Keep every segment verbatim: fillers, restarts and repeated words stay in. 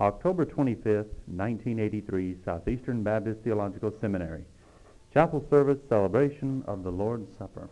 October twenty-fifth, nineteen eighty-three, Southeastern Baptist Theological Seminary. Chapel service, celebration of the Lord's Supper.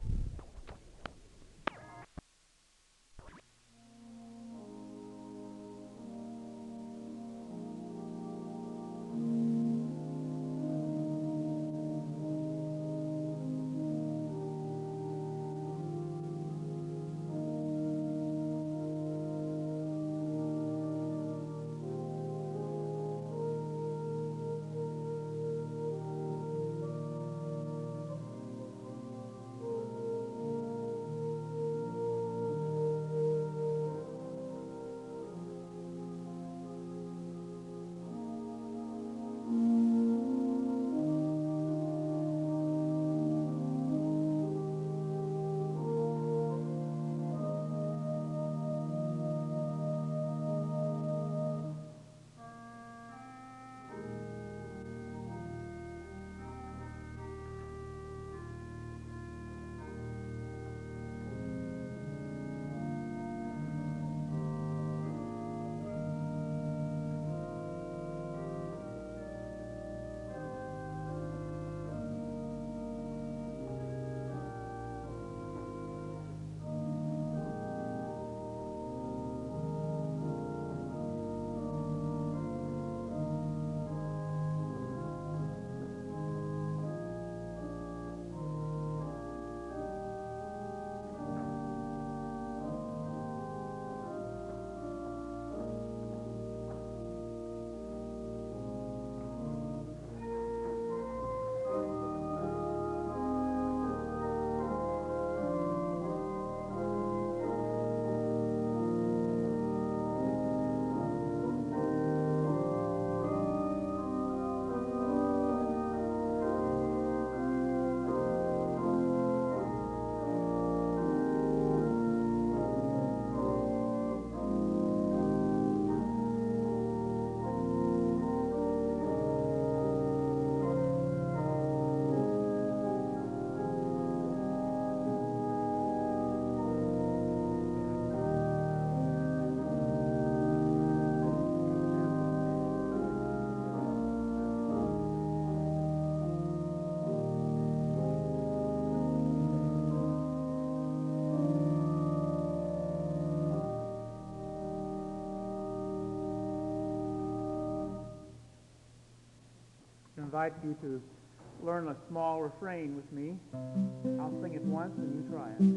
I invite you to learn a small refrain with me. I'll sing it once and you try it.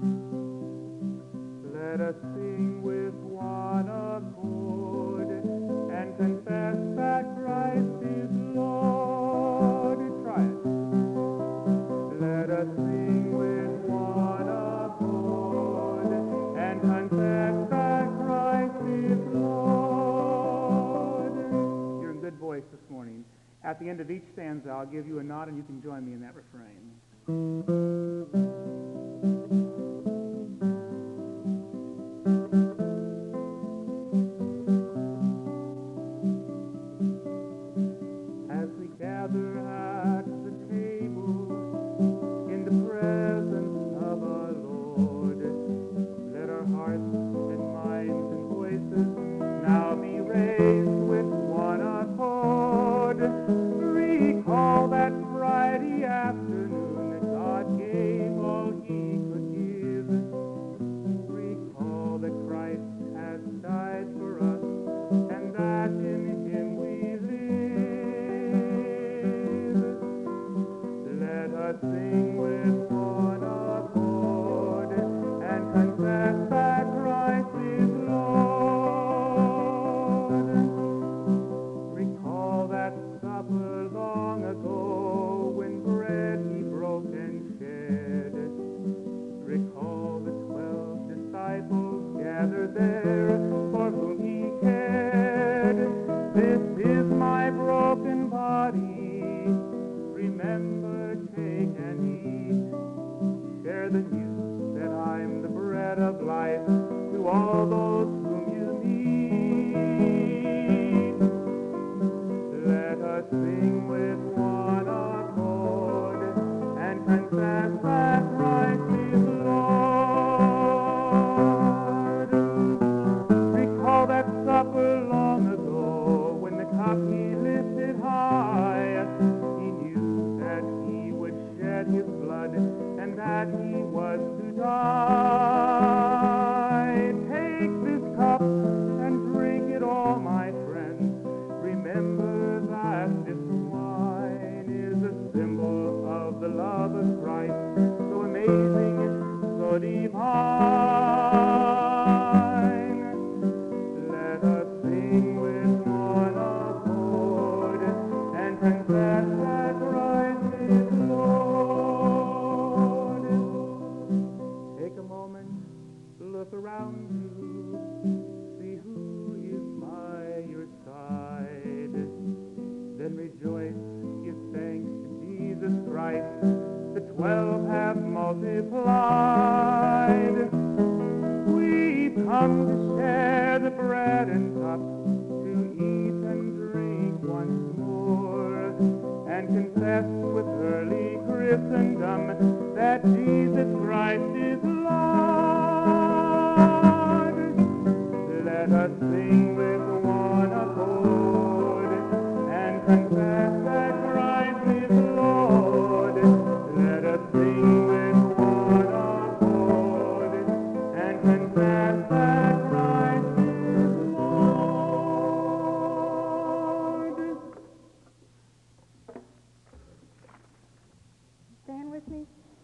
Let us sing with one accord and confess that Christ is Lord. Try it. Let us sing with one accord and confess that Christ is Lord. You're in good voice this morning. At the end of each stanza, I'll give you a nod and you can join me in that refrain. As we gather at the table in the presence of our Lord, let our hearts and minds and voices now be raised with one accord. Recall that Friday afternoon that God gave all he could give. Recall that Christ has died for us and that in him we live. Let us sing with one accord and confess that Christ is Lord. Recall that supper long ago when bread he broke and shed. Recall the twelve disciples gathered there for whom he cared. This is my broken body. Remember, take and eat. Share the news that I'm the bread of life to all those whom you meet. Let us sing with one accord and confess that Christ is Lord. Recall that supper long ago supplied. We've come to share the bread and cup, to eat and drink once more, and confess with early Christendom that Jesus Christ is Lord. Let us sing with one accord and confess that Christ is Lord. Let us sing with one accord and confess that Christ is Lord. Stand with me.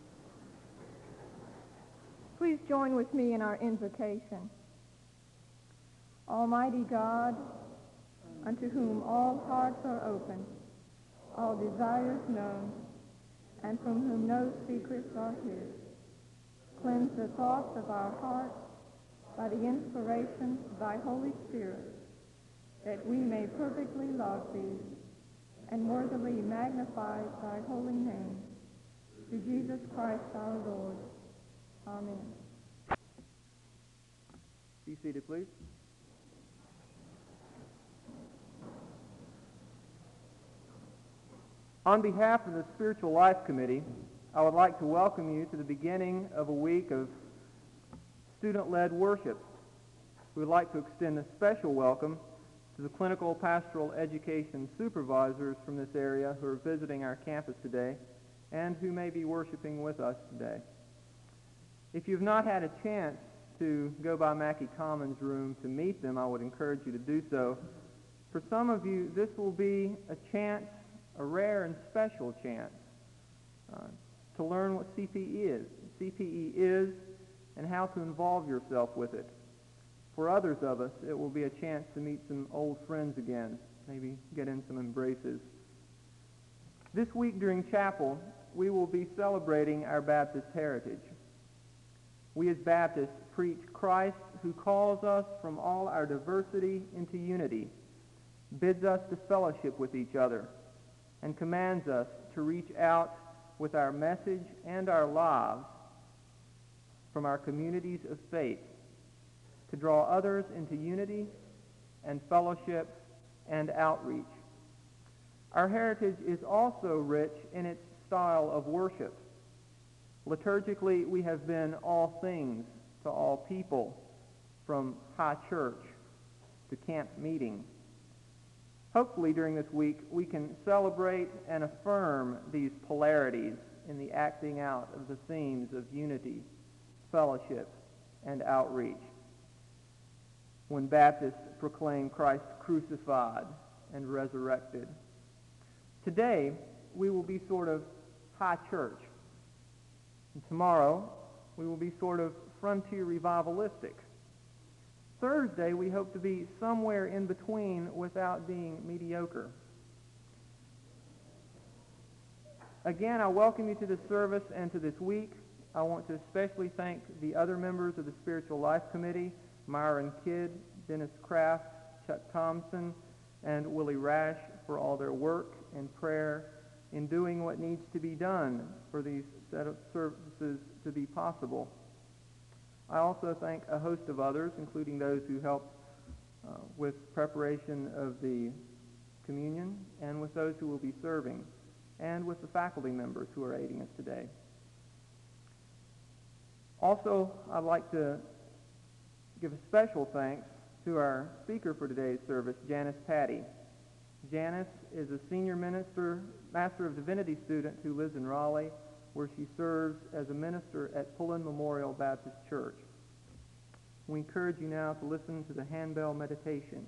Please join with me in our invocation. Almighty God, unto whom all hearts are open, all desires known, and from whom no secrets are hid, cleanse the thoughts of our hearts by the inspiration of thy Holy Spirit, that we may perfectly love thee and worthily magnify thy holy name. Through Jesus Christ our Lord. Amen. Be seated, please. On behalf of the Spiritual Life Committee, I would like to welcome you to the beginning of a week of student-led worship. We would like to extend a special welcome to the clinical pastoral education supervisors from this area who are visiting our campus today and who may be worshiping with us today. If you've not had a chance to go by Mackey Commons room to meet them, I would encourage you to do so. For some of you, this will be a chance, a rare and special chance, uh, to learn what C P E is. C P E is and how to involve yourself with it. For others of us, it will be a chance to meet some old friends again, maybe get in some embraces. This week during chapel, we will be celebrating our Baptist heritage. We as Baptists preach Christ who calls us from all our diversity into unity, bids us to fellowship with each other, and commands us to reach out with our message and our lives from our communities of faith to draw others into unity and fellowship and outreach. Our heritage is also rich in its style of worship. Liturgically, we have been all things to all people, from high church to camp meeting. Hopefully during this week we can celebrate and affirm these polarities in the acting out of the themes of unity, fellowship, and outreach. When Baptists proclaim Christ crucified and resurrected. Today we will be sort of high church. And tomorrow we will be sort of frontier revivalistic. Thursday, we hope to be somewhere in between without being mediocre. Again, I welcome you to this service and to this week. I want to especially thank the other members of the Spiritual Life Committee, Myron Kidd, Dennis Kraft, Chuck Thompson, and Willie Rash for all their work and prayer in doing what needs to be done for these set of services to be possible. I also thank a host of others, including those who helped uh, with preparation of the communion, and with those who will be serving, and with the faculty members who are aiding us today. Also, I'd like to give a special thanks to our speaker for today's service, Janice Patty. Janice is a senior minister, Master of Divinity student who lives in Raleigh, where she serves as a minister at Pullen Memorial Baptist Church. We encourage you now to listen to the handbell meditation.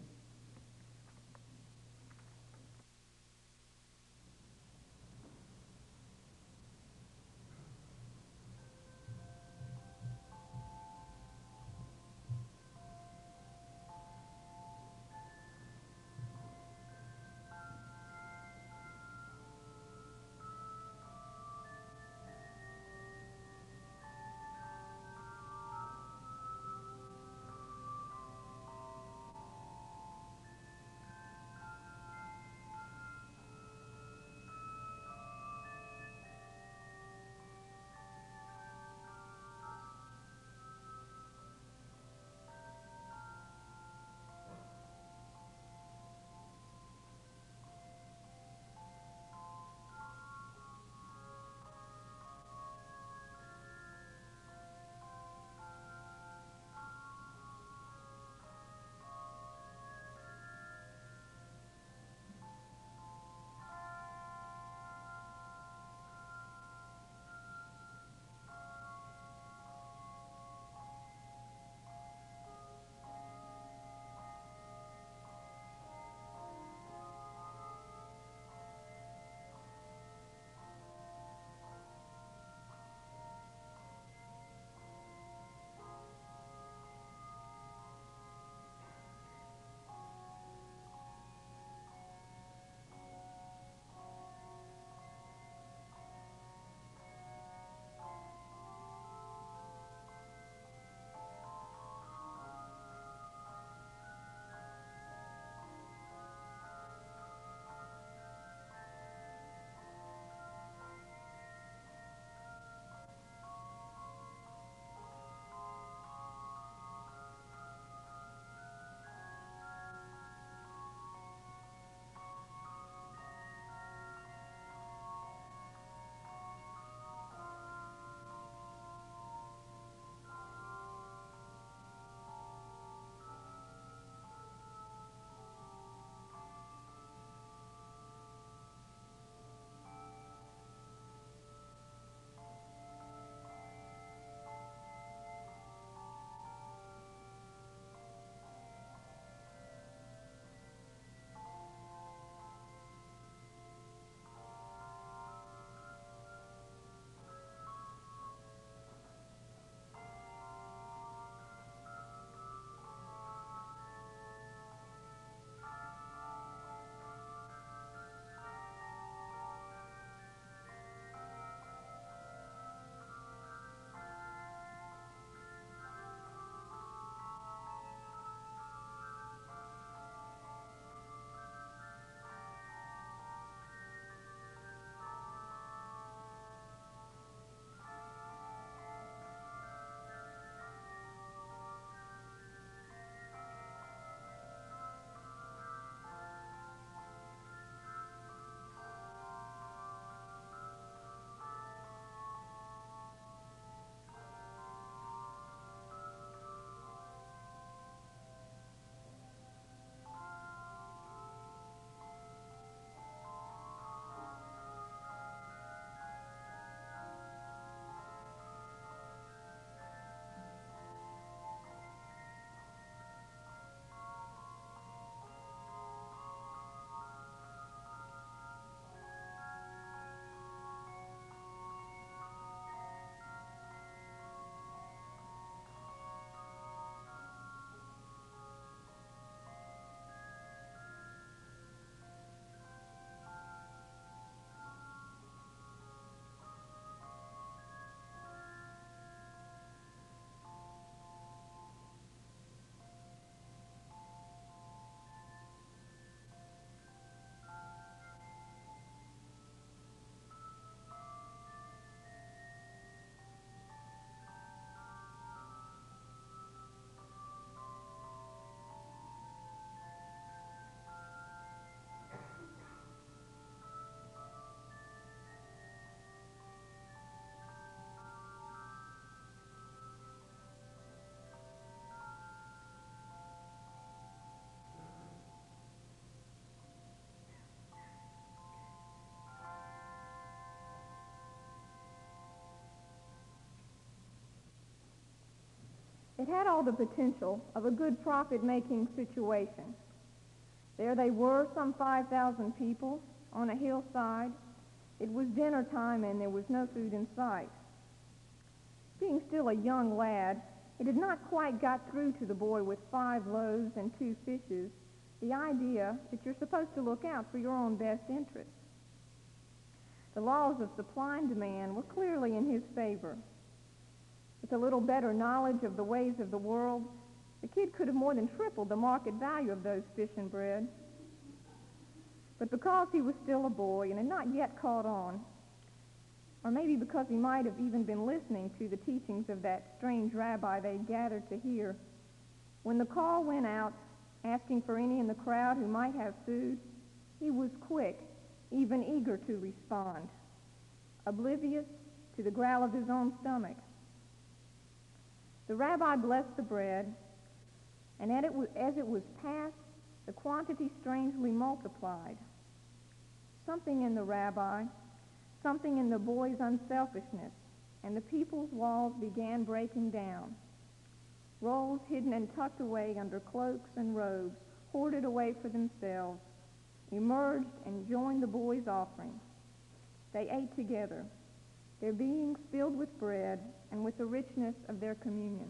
It had all the potential of a good profit-making situation. There they were, some five thousand people, on a hillside. It was dinner time and there was no food in sight. Being still a young lad, it had not quite got through to the boy with five loaves and two fishes the idea that you're supposed to look out for your own best interests. The laws of supply and demand were clearly in his favor. With a little better knowledge of the ways of the world, the kid could have more than tripled the market value of those fish and bread. But because he was still a boy and had not yet caught on, or maybe because he might have even been listening to the teachings of that strange rabbi they gathered to hear, when the call went out asking for any in the crowd who might have food, he was quick, even eager to respond, oblivious to the growl of his own stomach. The rabbi blessed the bread, and as it was, as it was passed, the quantity strangely multiplied. Something in the rabbi, something in the boy's unselfishness, and the people's walls began breaking down. Rolls hidden and tucked away under cloaks and robes, hoarded away for themselves, emerged and joined the boy's offering. They ate together, their beings filled with bread and with the richness of their communion.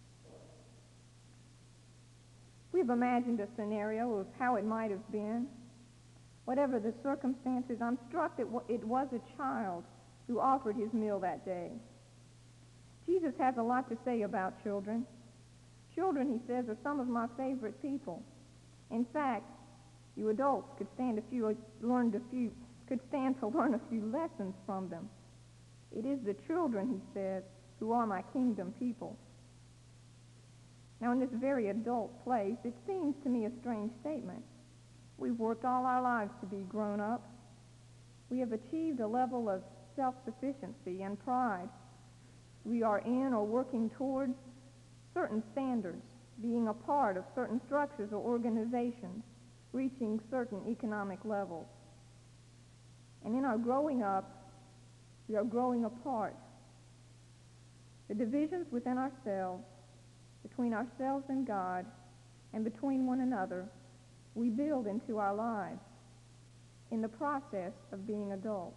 We've imagined a scenario of how it might have been. Whatever the circumstances, I'm struck that it was a child who offered his meal that day. Jesus has a lot to say about children. Children, he says, are some of my favorite people. In fact, you adults could stand a few, learned a few, could stand to learn a few lessons from them. It is the children, he says, who are my kingdom people. Now, in this very adult place, it seems to me a strange statement. We've worked all our lives to be grown up. We have achieved a level of self-sufficiency and pride. We are in or working towards certain standards, being a part of certain structures or organizations, reaching certain economic levels. And in our growing up, we are growing apart. The divisions within ourselves, between ourselves and God, and between one another, we build into our lives in the process of being adults.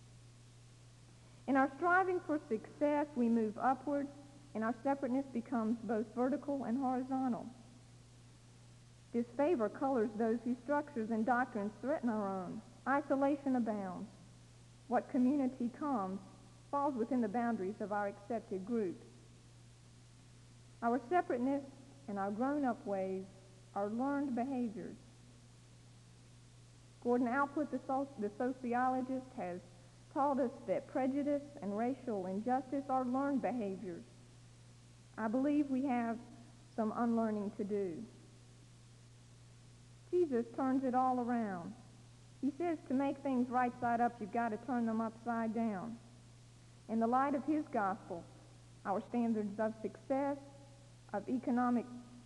In our striving for success, we move upward, and our separateness becomes both vertical and horizontal. Disfavor colors those whose structures and doctrines threaten our own. Isolation abounds. What community comes falls within the boundaries of our accepted groups. Our separateness and our grown-up ways are learned behaviors. Gordon Allport, the, so- the sociologist, has taught us that prejudice and racial injustice are learned behaviors. I believe we have some unlearning to do. Jesus turns it all around. He says to make things right side up, you've got to turn them upside down. In the light of his gospel, our standards of success, of economic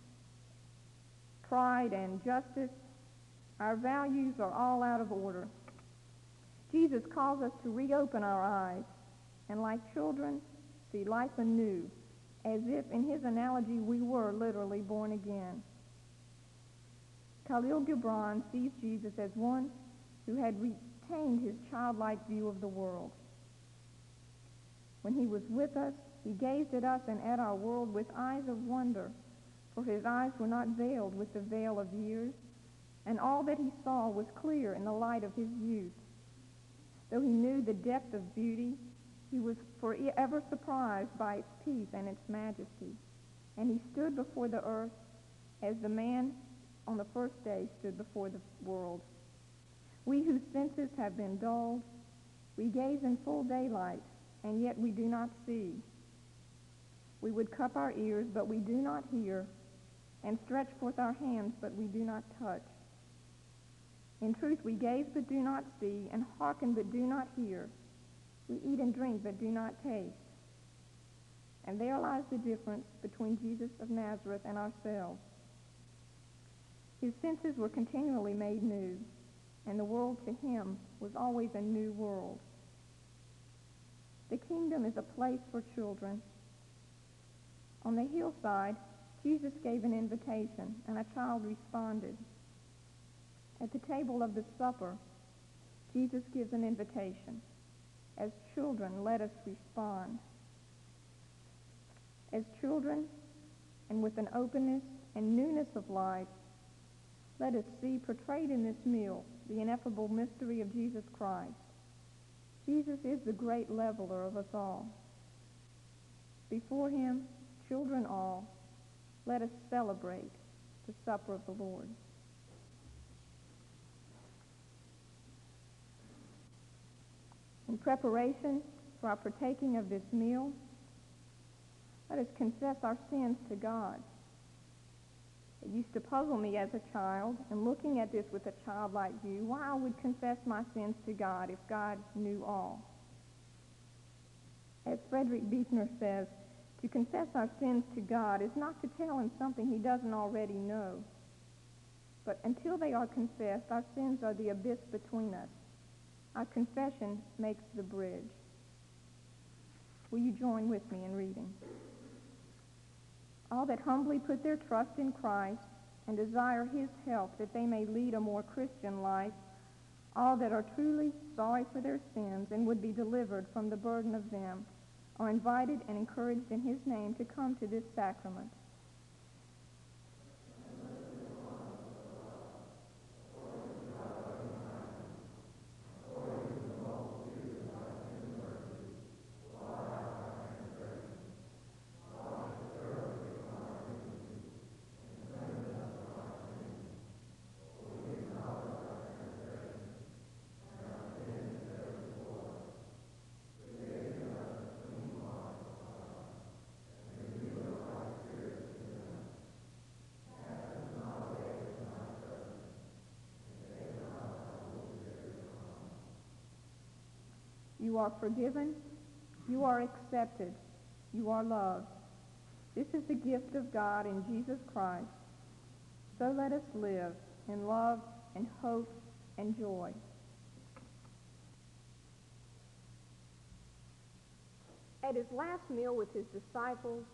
pride and justice, our values are all out of order. Jesus calls us to reopen our eyes and, like children, see life anew, as if, in his analogy, we were literally born again. Khalil Gibran sees Jesus as one who had retained his childlike view of the world. When he was with us, he gazed at us and at our world with eyes of wonder, for his eyes were not veiled with the veil of years, and all that he saw was clear in the light of his youth. Though he knew the depth of beauty, he was forever surprised by its peace and its majesty, and he stood before the earth as the man on the first day stood before the world. We whose senses have been dulled, we gaze in full daylight, and yet we do not see. We would cup our ears, but we do not hear, and stretch forth our hands, but we do not touch. In truth, we gaze but do not see, and hearken but do not hear. We eat and drink but do not taste. And there lies the difference between Jesus of Nazareth and ourselves. His senses were continually made new, and the world to him was always a new world. The kingdom is a place for children. On the hillside, Jesus gave an invitation, and a child responded. At the table of the supper, Jesus gives an invitation. As children, let us respond. As children, and with an openness and newness of life, let us see portrayed in this meal the ineffable mystery of Jesus Christ. Jesus is the great leveler of us all. Before him, children all, let us celebrate the supper of the Lord. In preparation for our partaking of this meal, let us confess our sins to God. It used to puzzle me as a child, and looking at this with a childlike view, why I would confess my sins to God if God knew all. As Frederick Buechner says, to confess our sins to God is not to tell him something he doesn't already know. But until they are confessed, our sins are the abyss between us. Our confession makes the bridge. Will you join with me in reading? All that humbly put their trust in Christ and desire his help that they may lead a more Christian life, all that are truly sorry for their sins and would be delivered from the burden of them, are invited and encouraged in his name to come to this sacrament. You are forgiven. You are accepted. You are loved. This is the gift of God in Jesus Christ. So let us live in love and hope and joy. At his last meal with his disciples,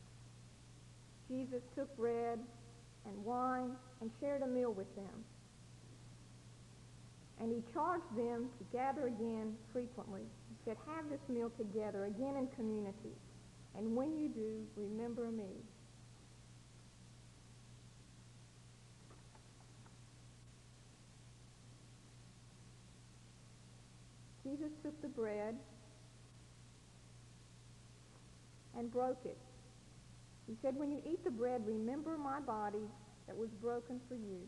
Jesus took bread and wine and shared a meal with them. And he charged them to gather again frequently. He said, have this meal together again in community. And when you do, remember me. Jesus took the bread and broke it. He said, when you eat the bread, remember my body that was broken for you.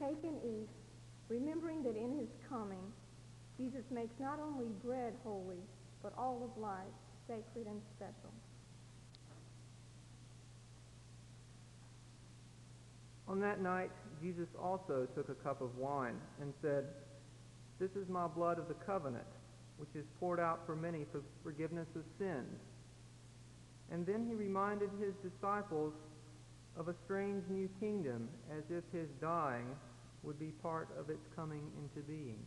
Take and eat, remembering that in his coming, Jesus makes not only bread holy, but all of life sacred and special. On that night, Jesus also took a cup of wine and said, "This is my blood of the covenant, which is poured out for many for forgiveness of sins." And then he reminded his disciples of a strange new kingdom, as if his dying would be part of its coming into being.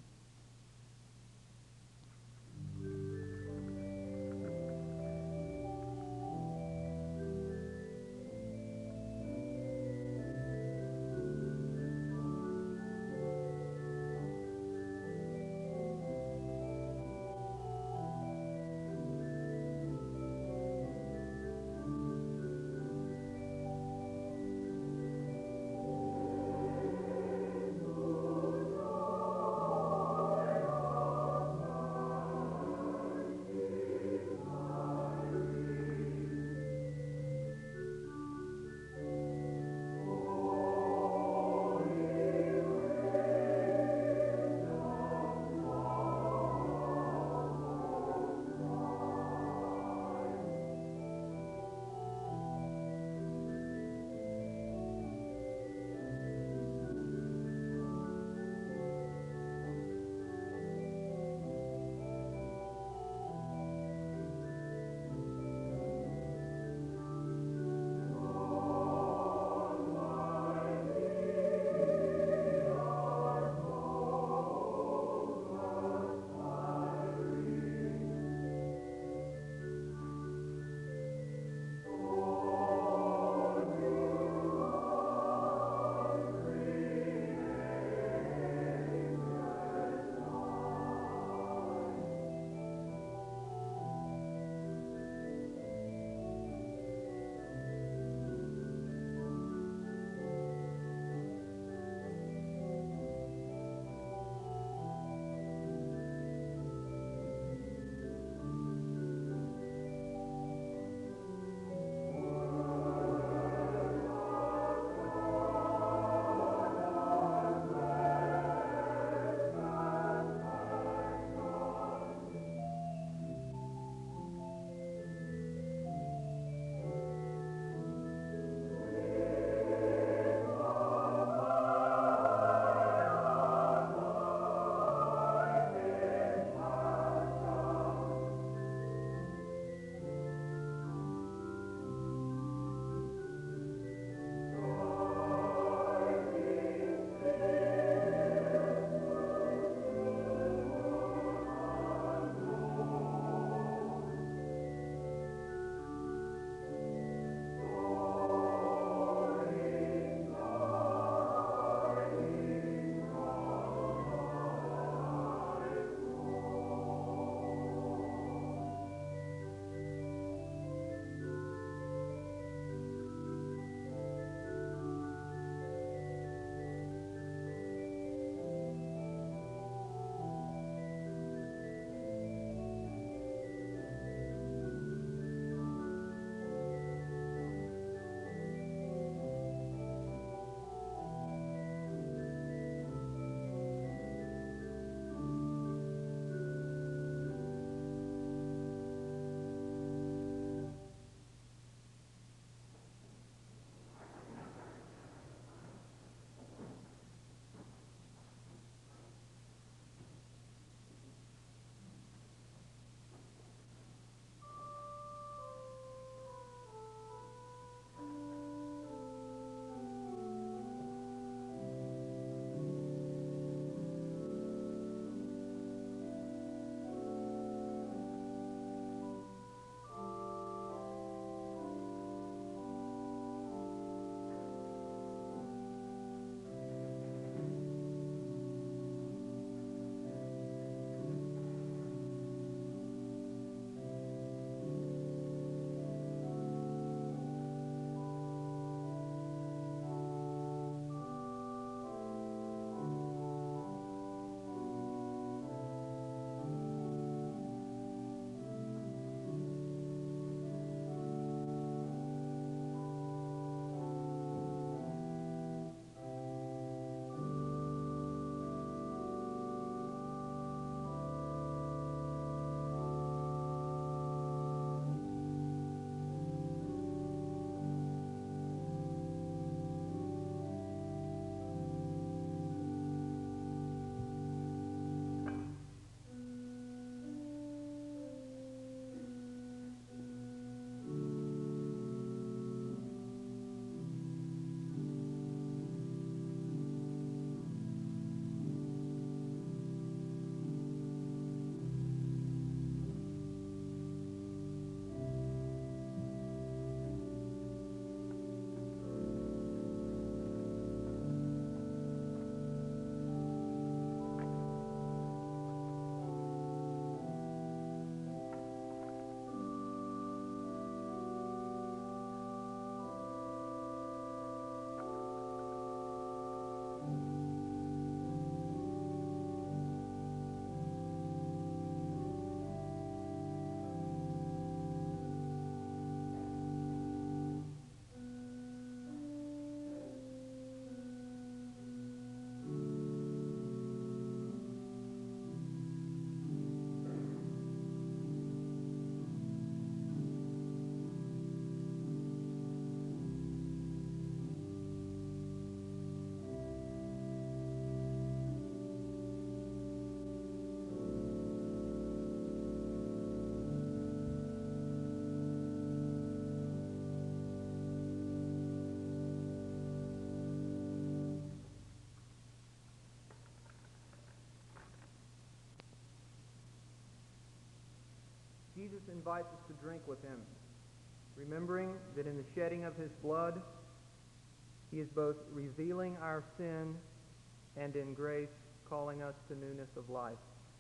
invites us to drink with him, remembering that in the shedding of his blood, he is both revealing our sin and in grace calling us to newness of life.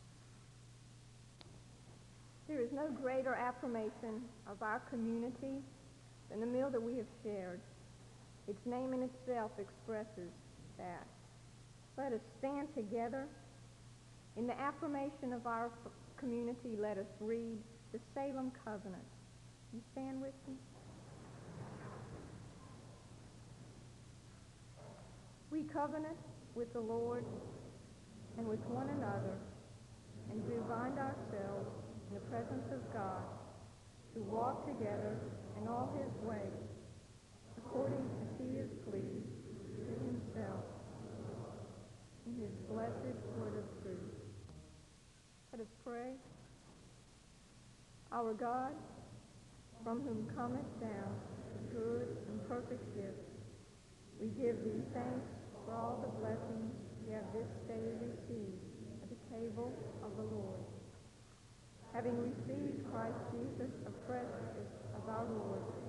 There is no greater affirmation of our community than the meal that we have shared. Its name in itself expresses that. Let us stand together. In the affirmation of our f- community, let us read the Salem Covenant. You stand with me? We covenant with the Lord and with one another, and do bind ourselves in the presence of God to walk together in all his ways, according as he is pleased to himself in his blessed word of truth. Let us pray. Our God, from whom cometh down the good and perfect gift, we give thee thanks for all the blessings we have this day received at the table of the Lord. Having received Christ Jesus afresh of our Lord,